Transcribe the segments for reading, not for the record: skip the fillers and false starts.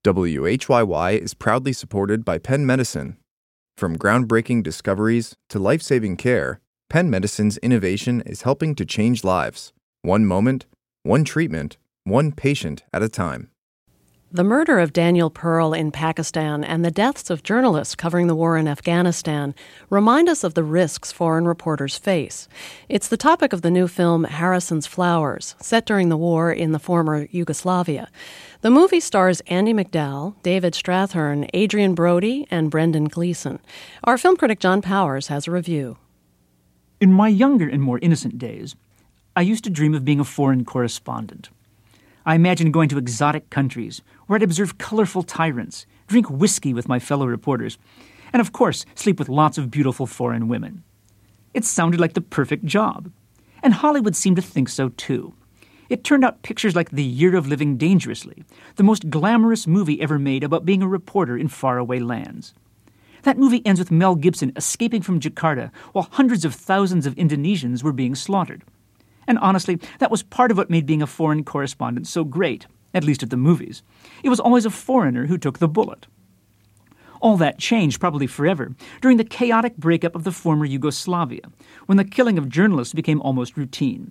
WHYY is proudly supported by Penn Medicine. From groundbreaking discoveries to life-saving care, Penn Medicine's innovation is helping to change lives. One moment, one treatment, one patient at a time. The murder of Daniel Pearl in Pakistan and the deaths of journalists covering the war in Afghanistan remind us of the risks foreign reporters face. It's the topic of the new film Harrison's Flowers, set during the war in the former Yugoslavia. The movie stars Andie MacDowell, David Strathairn, Adrien Brody, and Brendan Gleeson. Our film critic John Powers has a review. In my younger and more innocent days, I used to dream of being a foreign correspondent. I imagined going to exotic countries where I'd observe colorful tyrants, drink whiskey with my fellow reporters, and of course, sleep with lots of beautiful foreign women. It sounded like the perfect job. And Hollywood seemed to think so too. It turned out pictures like The Year of Living Dangerously, the most glamorous movie ever made about being a reporter in faraway lands. That movie ends with Mel Gibson escaping from Jakarta while hundreds of thousands of Indonesians were being slaughtered. And honestly, that was part of what made being a foreign correspondent so great, at least at the movies. It was always a foreigner who took the bullet. All that changed, probably forever, during the chaotic breakup of the former Yugoslavia, when the killing of journalists became almost routine.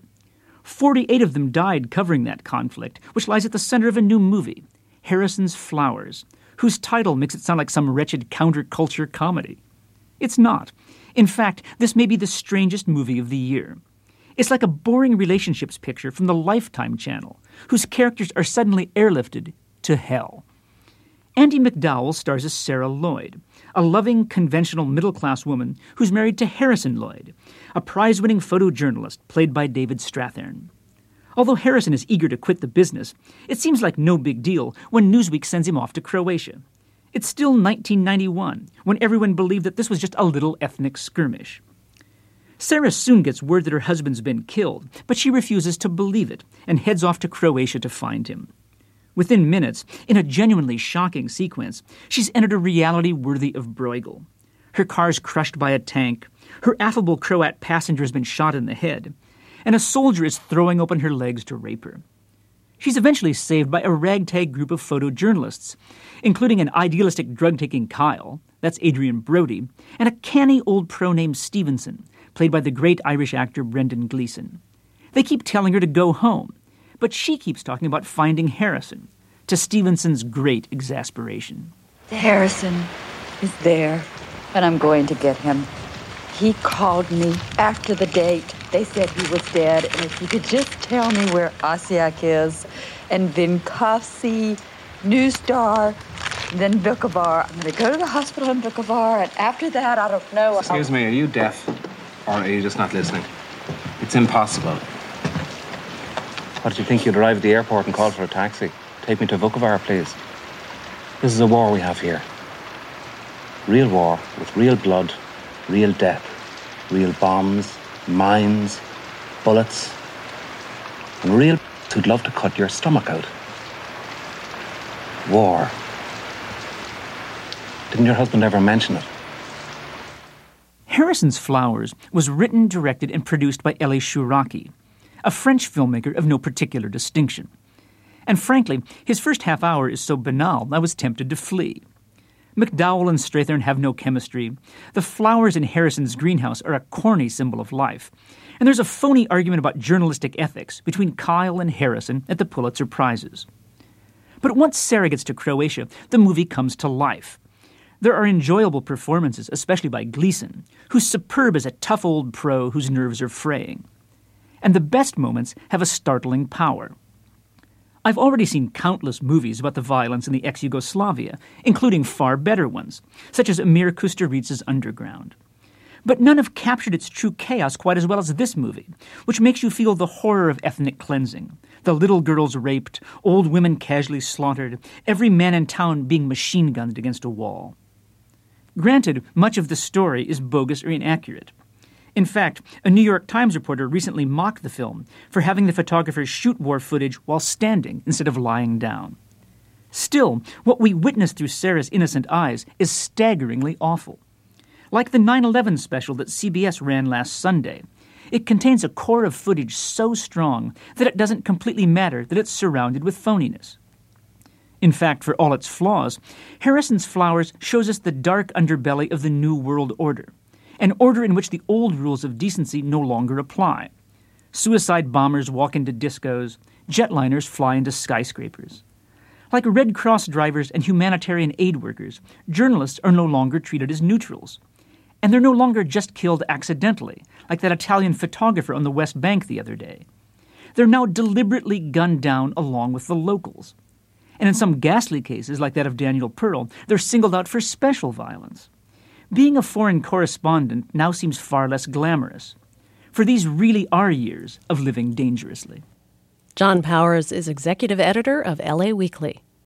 48 of them died covering that conflict, which lies at the center of a new movie, Harrison's Flowers, whose title makes it sound like some wretched counterculture comedy. It's not. In fact, this may be the strangest movie of the year. It's like a boring relationships picture from the Lifetime channel, whose characters are suddenly airlifted to hell. Andie MacDowell stars as Sarah Lloyd, a loving, conventional middle-class woman who's married to Harrison Lloyd, a prize-winning photojournalist played by David Strathairn. Although Harrison is eager to quit the business, it seems like no big deal when Newsweek sends him off to Croatia. It's still 1991, when everyone believed that this was just a little ethnic skirmish. Sarah soon gets word that her husband's been killed, but she refuses to believe it and heads off to Croatia to find him. Within minutes, in a genuinely shocking sequence, she's entered a reality worthy of Bruegel. Her car's crushed by a tank, her affable Croat passenger has been shot in the head, and a soldier is throwing open her legs to rape her. She's eventually saved by a ragtag group of photojournalists, including an idealistic drug-taking Kyle, that's Adrien Brody, and a canny old pro named Stevenson, played by the great Irish actor Brendan Gleeson. They keep telling her to go home, but she keeps talking about finding Harrison, to Stevenson's great exasperation. Harrison is there, and I'm going to get him. He called me after the date. They said he was dead, and if you could just tell me where Asiak is, and then Kafsi, New Star, then Vukovar. I'm going to go to the hospital in Vukovar, and after that, I don't know. Excuse me, are you deaf? Or are you just not listening? It's impossible. What did you think? You'd arrive at the airport and call for a taxi? Take me to Vukovar, please. This is a war we have here. Real war with real blood, real death, real bombs, mines, bullets, and real who'd love to cut your stomach out. War. Didn't your husband ever mention it? Harrison's Flowers was written, directed, and produced by Elie Chouraki, a French filmmaker of no particular distinction. And frankly, his first half hour is so banal, I was tempted to flee. MacDowell and Strathairn have no chemistry. The flowers in Harrison's greenhouse are a corny symbol of life. And there's a phony argument about journalistic ethics between Kyle and Harrison at the Pulitzer Prizes. But once Sarah gets to Croatia, the movie comes to life. There are enjoyable performances, especially by Gleeson, who's superb as a tough old pro whose nerves are fraying. And the best moments have a startling power. I've already seen countless movies about the violence in the ex-Yugoslavia, including far better ones, such as Emir Kusturica's Underground. But none have captured its true chaos quite as well as this movie, which makes you feel the horror of ethnic cleansing, the little girls raped, old women casually slaughtered, every man in town being machine-gunned against a wall. Granted, much of the story is bogus or inaccurate. In fact, a New York Times reporter recently mocked the film for having the photographers shoot war footage while standing instead of lying down. Still, what we witness through Sarah's innocent eyes is staggeringly awful. Like the 9/11 special that CBS ran last Sunday, it contains a core of footage so strong that it doesn't completely matter that it's surrounded with phoniness. In fact, for all its flaws, Harrison's Flowers shows us the dark underbelly of the New World Order, an order in which the old rules of decency no longer apply. Suicide bombers walk into discos, jetliners fly into skyscrapers. Like Red Cross drivers and humanitarian aid workers, journalists are no longer treated as neutrals. And they're no longer just killed accidentally, like that Italian photographer on the West Bank the other day. They're now deliberately gunned down along with the locals. And in some ghastly cases, like that of Daniel Pearl, they're singled out for special violence. Being a foreign correspondent now seems far less glamorous. For these really are years of living dangerously. John Powers is executive editor of LA Weekly.